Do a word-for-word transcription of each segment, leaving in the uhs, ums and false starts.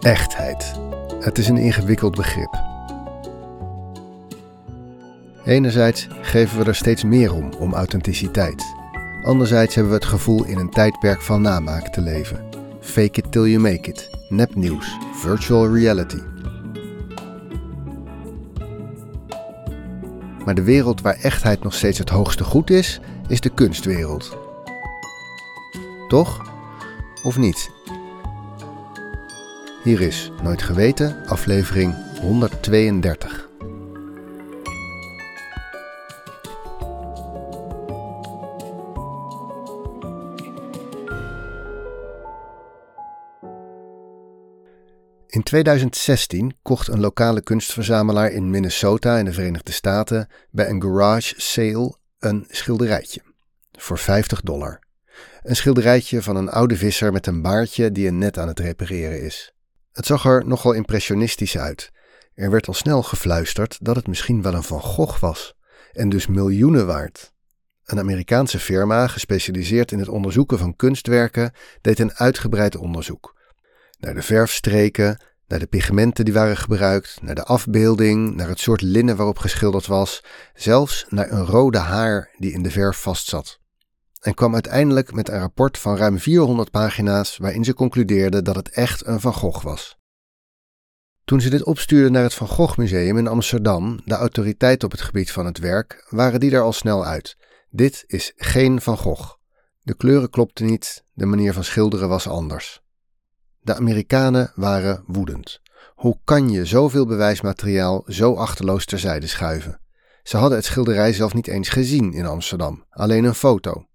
Echtheid. Het is een ingewikkeld begrip. Enerzijds geven we er steeds meer om, om authenticiteit. Anderzijds hebben we het gevoel in een tijdperk van namaak te leven. Fake it till you make it. Nepnieuws. Virtual reality. Maar de wereld waar echtheid nog steeds het hoogste goed is, is de kunstwereld. Toch? Of niet? Hier is Nooit Geweten, aflevering honderdtweeëndertig. In tweeduizend zestien kocht een lokale kunstverzamelaar in Minnesota in de Verenigde Staten bij een garage sale een schilderijtje. Voor vijftig dollar. Een schilderijtje van een oude visser met een baardje die een net aan het repareren is. Het zag er nogal impressionistisch uit. Er werd al snel gefluisterd dat het misschien wel een Van Gogh was. En dus miljoenen waard. Een Amerikaanse firma, gespecialiseerd in het onderzoeken van kunstwerken, deed een uitgebreid onderzoek. Naar de verfstreken, naar de pigmenten die waren gebruikt, naar de afbeelding, naar het soort linnen waarop geschilderd was, zelfs naar een rode haar die in de verf vastzat. En kwam uiteindelijk met een rapport van ruim vierhonderd pagina's waarin ze concludeerden dat het echt een Van Gogh was. Toen ze dit opstuurden naar het Van Gogh Museum in Amsterdam, de autoriteit op het gebied van het werk, waren die er al snel uit. Dit is geen Van Gogh. De kleuren klopten niet, de manier van schilderen was anders. De Amerikanen waren woedend. Hoe kan je zoveel bewijsmateriaal zo achterloos terzijde schuiven? Ze hadden het schilderij zelf niet eens gezien in Amsterdam, alleen een foto.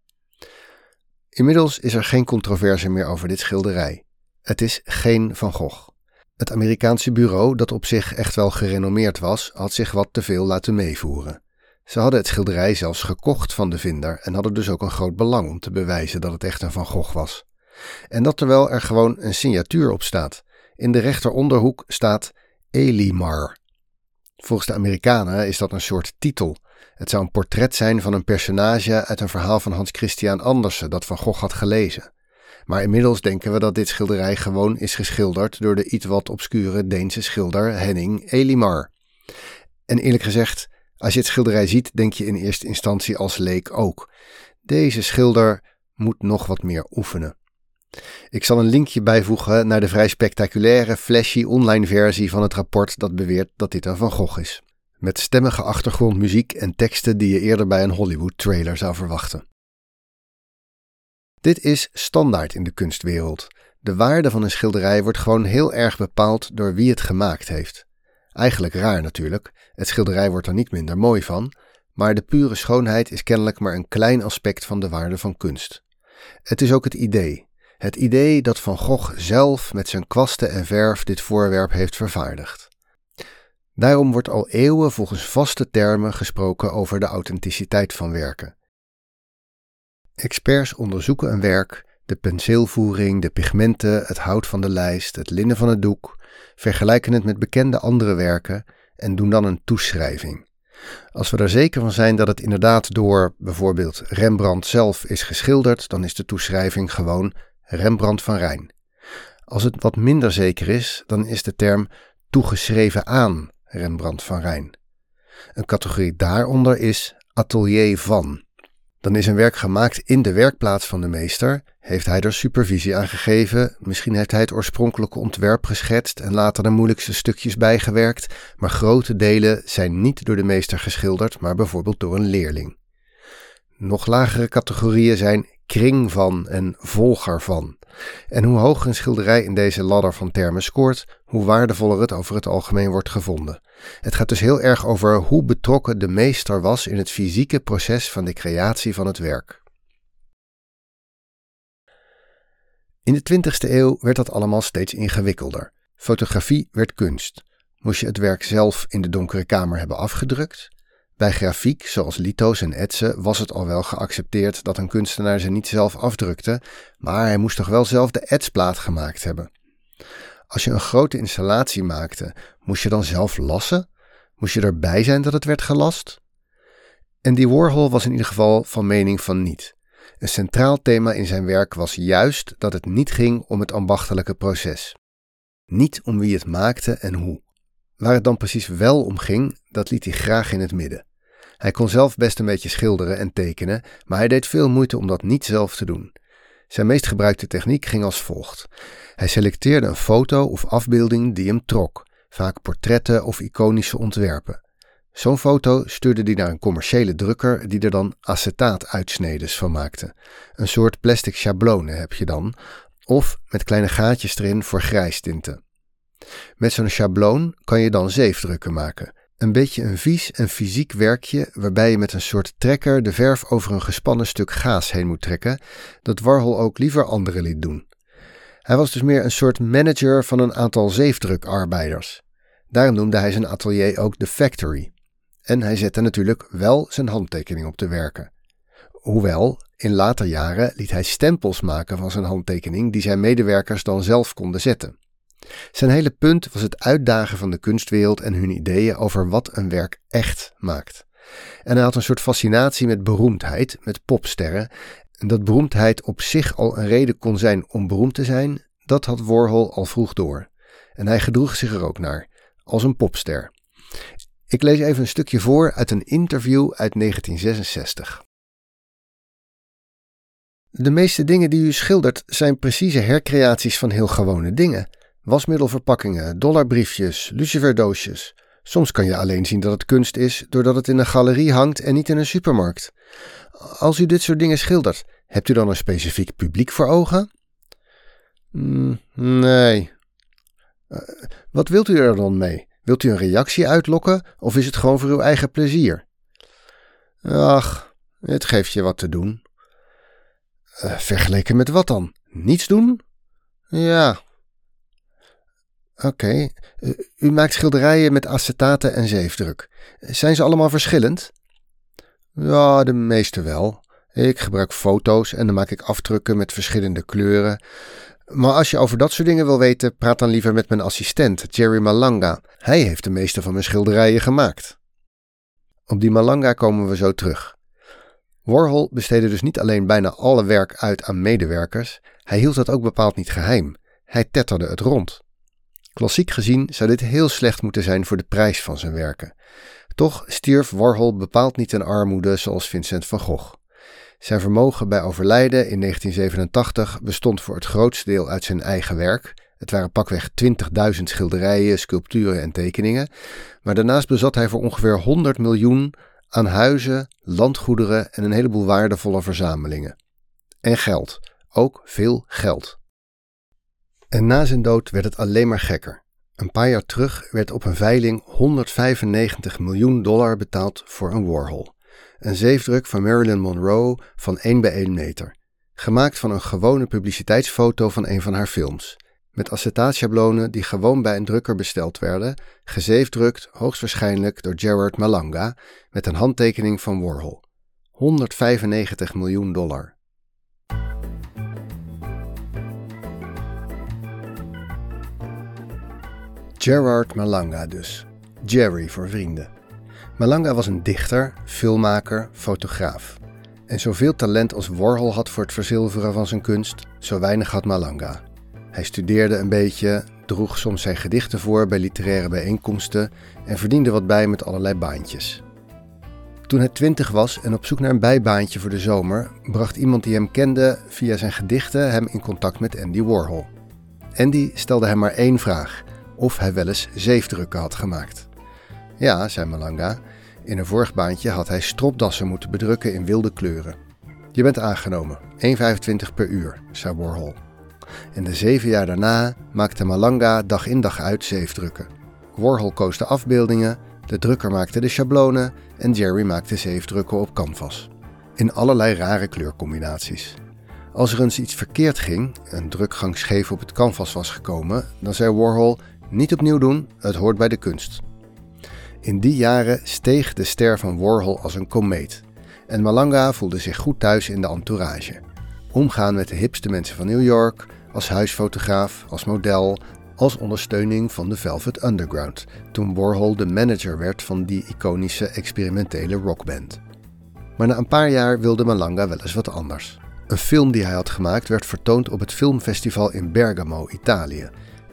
Inmiddels is er geen controverse meer over dit schilderij. Het is geen Van Gogh. Het Amerikaanse bureau, dat op zich echt wel gerenommeerd was, had zich wat te veel laten meevoeren. Ze hadden het schilderij zelfs gekocht van de vinder en hadden dus ook een groot belang om te bewijzen dat het echt een Van Gogh was. En dat terwijl er gewoon een signatuur op staat. In de rechteronderhoek staat Elimar. Volgens de Amerikanen is dat een soort titel. Het zou een portret zijn van een personage uit een verhaal van Hans Christian Andersen dat Van Gogh had gelezen. Maar inmiddels denken we dat dit schilderij gewoon is geschilderd door de iets wat obscure Deense schilder Henning Elimar. En eerlijk gezegd, als je het schilderij ziet, denk je in eerste instantie als leek ook. Deze schilder moet nog wat meer oefenen. Ik zal een linkje bijvoegen naar de vrij spectaculaire, flashy online versie van het rapport dat beweert dat dit een Van Gogh is. Met stemmige achtergrondmuziek en teksten die je eerder bij een Hollywood-trailer zou verwachten. Dit is standaard in de kunstwereld. De waarde van een schilderij wordt gewoon heel erg bepaald door wie het gemaakt heeft. Eigenlijk raar natuurlijk, het schilderij wordt er niet minder mooi van, maar de pure schoonheid is kennelijk maar een klein aspect van de waarde van kunst. Het is ook het idee. Het idee dat Van Gogh zelf met zijn kwasten en verf dit voorwerp heeft vervaardigd. Daarom wordt al eeuwen volgens vaste termen gesproken over de authenticiteit van werken. Experts onderzoeken een werk, de penseelvoering, de pigmenten, het hout van de lijst, het linnen van het doek, vergelijken het met bekende andere werken en doen dan een toeschrijving. Als we er zeker van zijn dat het inderdaad door bijvoorbeeld Rembrandt zelf is geschilderd, dan is de toeschrijving gewoon Rembrandt van Rijn. Als het wat minder zeker is, dan is de term toegeschreven aan Rembrandt van Rijn. Een categorie daaronder is atelier van. Dan is een werk gemaakt in de werkplaats van de meester, heeft hij er supervisie aan gegeven, misschien heeft hij het oorspronkelijke ontwerp geschetst en later de moeilijkste stukjes bijgewerkt, maar grote delen zijn niet door de meester geschilderd, maar bijvoorbeeld door een leerling. Nog lagere categorieën zijn kring van en volger van. En hoe hoger een schilderij in deze ladder van termen scoort, hoe waardevoller het over het algemeen wordt gevonden. Het gaat dus heel erg over hoe betrokken de meester was in het fysieke proces van de creatie van het werk. In de twintigste eeuw werd dat allemaal steeds ingewikkelder. Fotografie werd kunst. Moest je het werk zelf in de donkere kamer hebben afgedrukt? Bij grafiek, zoals litho's en etsen, was het al wel geaccepteerd dat een kunstenaar ze niet zelf afdrukte, maar hij moest toch wel zelf de etsplaat gemaakt hebben. Als je een grote installatie maakte, moest je dan zelf lassen? Moest je erbij zijn dat het werd gelast? Andy Warhol was in ieder geval van mening van niet. Een centraal thema in zijn werk was juist dat het niet ging om het ambachtelijke proces. Niet om wie het maakte en hoe. Waar het dan precies wel om ging, dat liet hij graag in het midden. Hij kon zelf best een beetje schilderen en tekenen, maar hij deed veel moeite om dat niet zelf te doen. Zijn meest gebruikte techniek ging als volgt. Hij selecteerde een foto of afbeelding die hem trok, vaak portretten of iconische ontwerpen. Zo'n foto stuurde hij naar een commerciële drukker die er dan acetaatuitsnedes van maakte. Een soort plastic schablonen heb je dan, of met kleine gaatjes erin voor grijstinten. Met zo'n schabloon kan je dan zeefdrukken maken. Een beetje een vies en fysiek werkje waarbij je met een soort trekker de verf over een gespannen stuk gaas heen moet trekken, dat Warhol ook liever anderen liet doen. Hij was dus meer een soort manager van een aantal zeefdrukarbeiders. Daarom noemde hij zijn atelier ook The Factory. En hij zette natuurlijk wel zijn handtekening op te werken. Hoewel, in later jaren liet hij stempels maken van zijn handtekening die zijn medewerkers dan zelf konden zetten. Zijn hele punt was het uitdagen van de kunstwereld en hun ideeën over wat een werk echt maakt. En hij had een soort fascinatie met beroemdheid, met popsterren. En dat beroemdheid op zich al een reden kon zijn om beroemd te zijn, dat had Warhol al vroeg door. En hij gedroeg zich er ook naar, als een popster. Ik lees even een stukje voor uit een interview uit negentien zesenzestig. De meeste dingen die u schildert zijn precieze hercreaties van heel gewone dingen. Wasmiddelverpakkingen, dollarbriefjes, luciferdoosjes. Soms kan je alleen zien dat het kunst is doordat het in een galerie hangt en niet in een supermarkt. Als u dit soort dingen schildert, hebt u dan een specifiek publiek voor ogen? Mm, nee. Uh, wat wilt u er dan mee? Wilt u een reactie uitlokken of is het gewoon voor uw eigen plezier? Ach, het geeft je wat te doen. Uh, vergeleken met wat dan? Niets doen? Ja. Oké, okay. uh, u maakt schilderijen met acetaten en zeefdruk. Zijn ze allemaal verschillend? Ja, de meeste wel. Ik gebruik foto's en dan maak ik afdrukken met verschillende kleuren. Maar als je over dat soort dingen wil weten, praat dan liever met mijn assistent, Jerry Malanga. Hij heeft de meeste van mijn schilderijen gemaakt. Op die Malanga komen we zo terug. Warhol besteedde dus niet alleen bijna alle werk uit aan medewerkers, hij hield dat ook bepaald niet geheim. Hij tetterde het rond. Klassiek gezien zou dit heel slecht moeten zijn voor de prijs van zijn werken. Toch stierf Warhol bepaald niet in armoede zoals Vincent van Gogh. Zijn vermogen bij overlijden in negentien zevenentachtig bestond voor het grootste deel uit zijn eigen werk. Het waren pakweg twintigduizend schilderijen, sculpturen en tekeningen. Maar daarnaast bezat hij voor ongeveer honderd miljoen aan huizen, landgoederen en een heleboel waardevolle verzamelingen. En geld. Ook veel geld. En na zijn dood werd het alleen maar gekker. Een paar jaar terug werd op een veiling honderdvijfennegentig miljoen dollar betaald voor een Warhol. Een zeefdruk van Marilyn Monroe van één bij één meter. Gemaakt van een gewone publiciteitsfoto van een van haar films. Met acetaatschablonen die gewoon bij een drukker besteld werden, gezeefdrukt hoogstwaarschijnlijk door Gerard Malanga met een handtekening van Warhol. honderdvijfennegentig miljoen dollar. Gerard Malanga dus. Jerry voor vrienden. Malanga was een dichter, filmmaker, fotograaf. En zoveel talent als Warhol had voor het verzilveren van zijn kunst, zo weinig had Malanga. Hij studeerde een beetje, droeg soms zijn gedichten voor bij literaire bijeenkomsten en verdiende wat bij met allerlei baantjes. Toen hij twintig was en op zoek naar een bijbaantje voor de zomer, bracht iemand die hem kende via zijn gedichten hem in contact met Andy Warhol. Andy stelde hem maar één vraag, of hij wel eens zeefdrukken had gemaakt. Ja, zei Malanga, in een vorig baantje had hij stropdassen moeten bedrukken in wilde kleuren. Je bent aangenomen, één komma vijfentwintig per uur, zei Warhol. En de zeven jaar daarna maakte Malanga dag in dag uit zeefdrukken. Warhol koos de afbeeldingen, de drukker maakte de schablonen en Jerry maakte zeefdrukken op canvas. In allerlei rare kleurcombinaties. Als er eens iets verkeerd ging, een drukgang scheef op het canvas was gekomen, dan zei Warhol, niet opnieuw doen, het hoort bij de kunst. In die jaren steeg de ster van Warhol als een komeet. En Malanga voelde zich goed thuis in de entourage. Omgaan met de hipste mensen van New York, als huisfotograaf, als model, als ondersteuning van de Velvet Underground, toen Warhol de manager werd van die iconische experimentele rockband. Maar na een paar jaar wilde Malanga wel eens wat anders. Een film die hij had gemaakt werd vertoond op het filmfestival in Bergamo, Italië.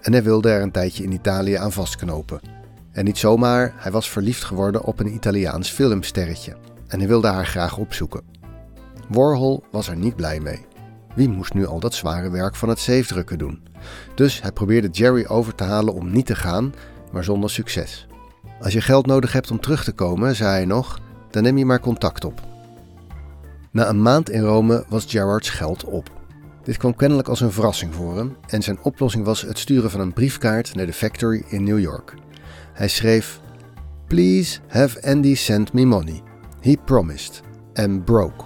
en hij wilde er een tijdje in Italië aan vastknopen. En niet zomaar, hij was verliefd geworden op een Italiaans filmsterretje en hij wilde haar graag opzoeken. Warhol was er niet blij mee. Wie moest nu al dat zware werk van het zeefdrukken doen? Dus hij probeerde Jerry over te halen om niet te gaan, maar zonder succes. Als je geld nodig hebt om terug te komen, zei hij nog, dan neem je maar contact op. Na een maand in Rome was Gerard's geld op. Dit kwam kennelijk als een verrassing voor hem en zijn oplossing was het sturen van een briefkaart naar de factory in New York. Hij schreef: "Please have Andy send me money. He promised. I'm broke."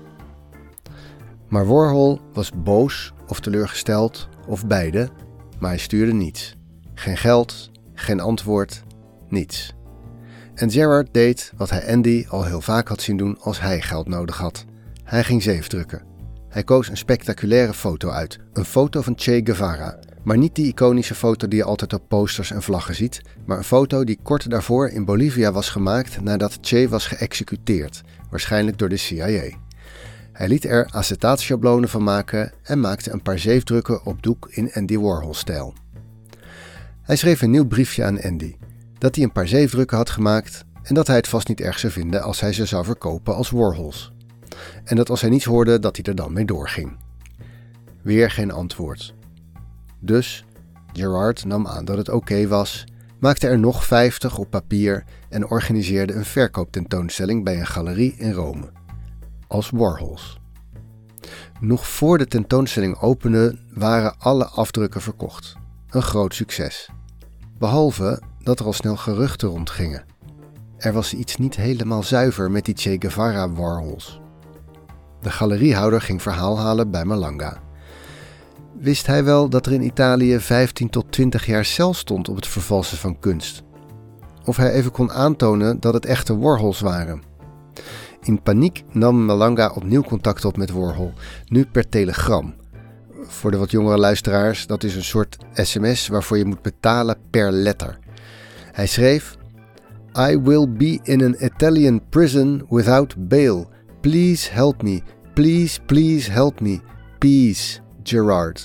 Maar Warhol was boos of teleurgesteld of beide, maar hij stuurde niets. Geen geld, geen antwoord, niets. En Gerard deed wat hij Andy al heel vaak had zien doen als hij geld nodig had. Hij ging zeefdrukken. Hij koos een spectaculaire foto uit, een foto van Che Guevara. Maar niet die iconische foto die je altijd op posters en vlaggen ziet, maar een foto die kort daarvoor in Bolivia was gemaakt nadat Che was geëxecuteerd, waarschijnlijk door de C I A. Hij liet er acetaatschablonen van maken en maakte een paar zeefdrukken op doek in Andy Warhol-stijl. Hij schreef een nieuw briefje aan Andy, dat hij een paar zeefdrukken had gemaakt en dat hij het vast niet erg zou vinden als hij ze zou verkopen als Warhols. En dat als hij niets hoorde, dat hij er dan mee doorging. Weer geen antwoord. Dus Gerard nam aan dat het oké was, maakte er nog vijftig op papier en organiseerde een verkooptentoonstelling bij een galerie in Rome. Als Warhols. Nog voor de tentoonstelling opende waren alle afdrukken verkocht. Een groot succes. Behalve dat er al snel geruchten rondgingen. Er was iets niet helemaal zuiver met die Che Guevara Warhols. De galeriehouder ging verhaal halen bij Malanga. Wist hij wel dat er in Italië vijftien tot twintig jaar cel stond op het vervalsen van kunst? Of hij even kon aantonen dat het echte Warhols waren? In paniek nam Malanga opnieuw contact op met Warhol, nu per telegram. Voor de wat jongere luisteraars, dat is een soort sms waarvoor je moet betalen per letter. Hij schreef: "I will be in an Italian prison without bail. Please help me. Please, please help me. Peace, Gerard."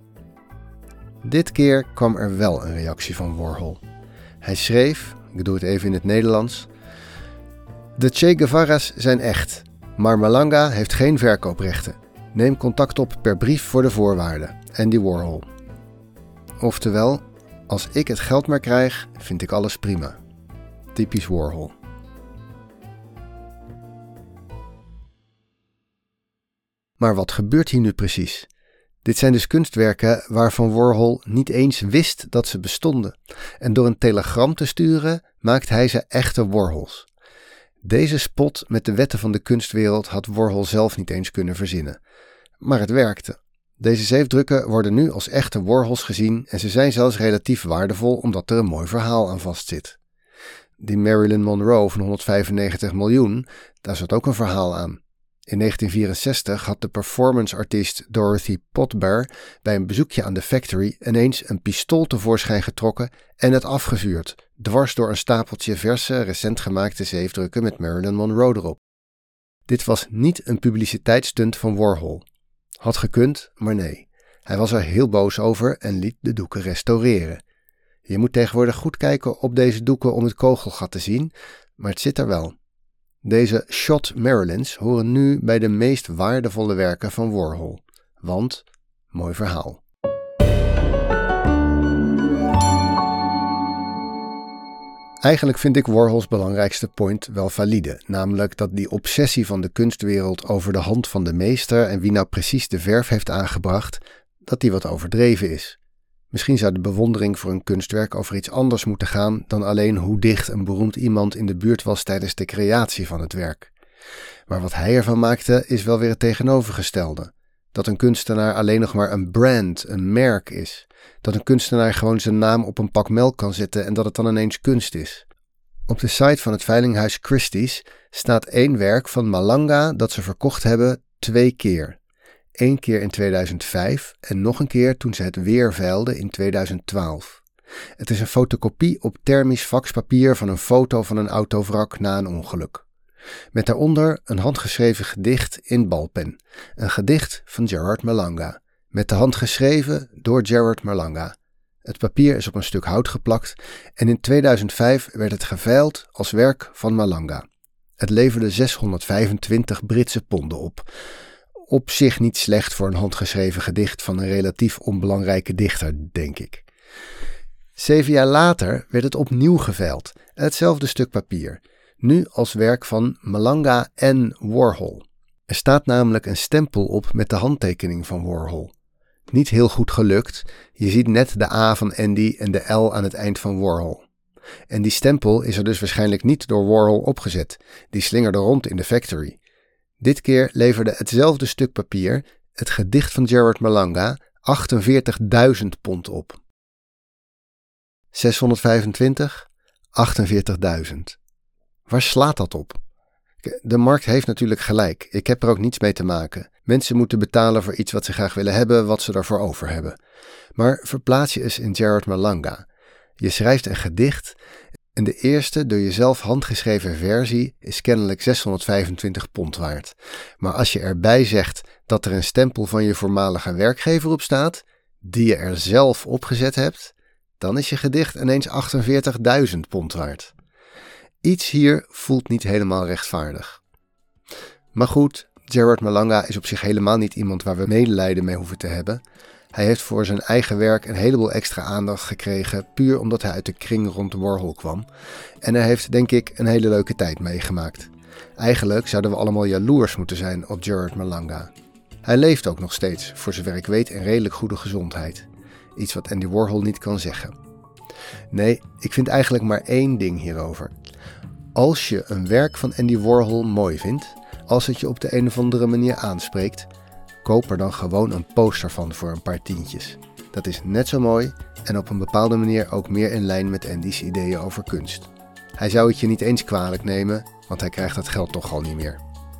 Dit keer kwam er wel een reactie van Warhol. Hij schreef, ik doe het even in het Nederlands: "De Che Guevara's zijn echt, maar Malanga heeft geen verkooprechten. Neem contact op per brief voor de voorwaarden. Andy Warhol." Oftewel, als ik het geld maar krijg, vind ik alles prima. Typisch Warhol. Maar wat gebeurt hier nu precies? Dit zijn dus kunstwerken waarvan Warhol niet eens wist dat ze bestonden. En door een telegram te sturen, maakt hij ze echte Warhols. Deze spot met de wetten van de kunstwereld had Warhol zelf niet eens kunnen verzinnen. Maar het werkte. Deze zeefdrukken worden nu als echte Warhols gezien en ze zijn zelfs relatief waardevol omdat er een mooi verhaal aan vastzit. Die Marilyn Monroe van honderdvijfennegentig miljoen, daar zat ook een verhaal aan. In negentien vierenzestig had de performanceartiest Dorothy Potbar bij een bezoekje aan de factory ineens een pistool tevoorschijn getrokken en het afgevuurd, dwars door een stapeltje verse, recent gemaakte zeefdrukken met Marilyn Monroe erop. Dit was niet een publiciteitsstunt van Warhol. Had gekund, maar nee. Hij was er heel boos over en liet de doeken restaureren. Je moet tegenwoordig goed kijken op deze doeken om het kogelgat te zien, maar het zit er wel. Deze Shot Marilyns horen nu bij de meest waardevolle werken van Warhol. Want, mooi verhaal. Eigenlijk vind ik Warhols belangrijkste point wel valide, namelijk dat die obsessie van de kunstwereld over de hand van de meester en wie nou precies de verf heeft aangebracht, dat die wat overdreven is. Misschien zou de bewondering voor een kunstwerk over iets anders moeten gaan dan alleen hoe dicht een beroemd iemand in de buurt was tijdens de creatie van het werk. Maar wat hij ervan maakte is wel weer het tegenovergestelde. Dat een kunstenaar alleen nog maar een brand, een merk is. Dat een kunstenaar gewoon zijn naam op een pak melk kan zetten en dat het dan ineens kunst is. Op de site van het veilinghuis Christie's staat één werk van Malanga dat ze verkocht hebben twee keer. Eén keer in tweeduizend vijf en nog een keer toen ze het weer veilden in tweeduizend twaalf. Het is een fotocopie op thermisch faxpapier van een foto van een autovrak na een ongeluk. Met daaronder een handgeschreven gedicht in balpen. Een gedicht van Gerard Malanga. Met de hand geschreven door Gerard Malanga. Het papier is op een stuk hout geplakt en in tweeduizend vijf werd het geveild als werk van Malanga. Het leverde zeshonderdvijfentwintig Britse ponden op. Op zich niet slecht voor een handgeschreven gedicht van een relatief onbelangrijke dichter, denk ik. Zeven jaar later werd het opnieuw geveild, hetzelfde stuk papier, nu als werk van Malanga en Warhol. Er staat namelijk een stempel op met de handtekening van Warhol. Niet heel goed gelukt, je ziet net de A van Andy en de L aan het eind van Warhol. En die stempel is er dus waarschijnlijk niet door Warhol opgezet, die slingerde rond in de factory. Dit keer leverde hetzelfde stuk papier, het gedicht van Gerard Malanga, achtenveertigduizend pond op. zeshonderdvijfentwintig, achtenveertigduizend. Waar slaat dat op? De markt heeft natuurlijk gelijk, ik heb er ook niets mee te maken. Mensen moeten betalen voor iets wat ze graag willen hebben, wat ze daarvoor over hebben. Maar verplaats je eens in Gerard Malanga. Je schrijft een gedicht en de eerste door jezelf handgeschreven versie is kennelijk zeshonderdvijfentwintig pond waard. Maar als je erbij zegt dat er een stempel van je voormalige werkgever op staat, die je er zelf opgezet hebt, dan is je gedicht ineens achtenveertigduizend pond waard. Iets hier voelt niet helemaal rechtvaardig. Maar goed, Gerard Malanga is op zich helemaal niet iemand waar we medelijden mee hoeven te hebben. Hij heeft voor zijn eigen werk een heleboel extra aandacht gekregen, puur omdat hij uit de kring rond Warhol kwam. En hij heeft, denk ik, een hele leuke tijd meegemaakt. Eigenlijk zouden we allemaal jaloers moeten zijn op Gerard Malanga. Hij leeft ook nog steeds, voor zover ik weet, in redelijk goede gezondheid. Iets wat Andy Warhol niet kan zeggen. Nee, ik vind eigenlijk maar één ding hierover. Als je een werk van Andy Warhol mooi vindt, als het je op de een of andere manier aanspreekt, koop er dan gewoon een poster van voor een paar tientjes. Dat is net zo mooi en op een bepaalde manier ook meer in lijn met Andy's ideeën over kunst. Hij zou het je niet eens kwalijk nemen, want hij krijgt dat geld toch al niet meer.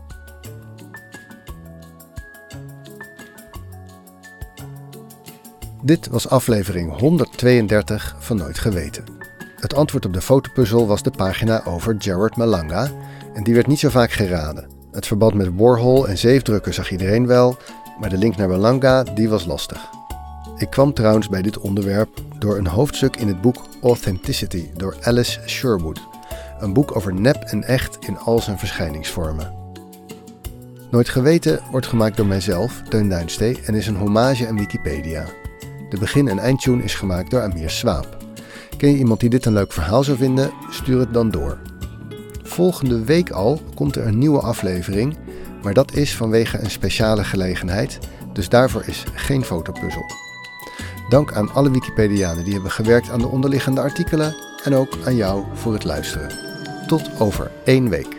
Dit was aflevering honderdtweeëndertig van Nooit Geweten. Het antwoord op de fotopuzzel was de pagina over Gerard Malanga en die werd niet zo vaak geraden. Het verband met Warhol en zeefdrukken zag iedereen wel, maar de link naar Malanga, die was lastig. Ik kwam trouwens bij dit onderwerp door een hoofdstuk in het boek Authenticity door Alice Sherwood. Een boek over nep en echt in al zijn verschijningsvormen. Nooit Geweten wordt gemaakt door mijzelf, Teun Duinstee, en is een hommage aan Wikipedia. De begin- en eindtune is gemaakt door Amir Swaap. Ken je iemand die dit een leuk verhaal zou vinden? Stuur het dan door. Volgende week al komt er een nieuwe aflevering, maar dat is vanwege een speciale gelegenheid, dus daarvoor is geen fotopuzzel. Dank aan alle Wikipedianen die hebben gewerkt aan de onderliggende artikelen en ook aan jou voor het luisteren. Tot over één week.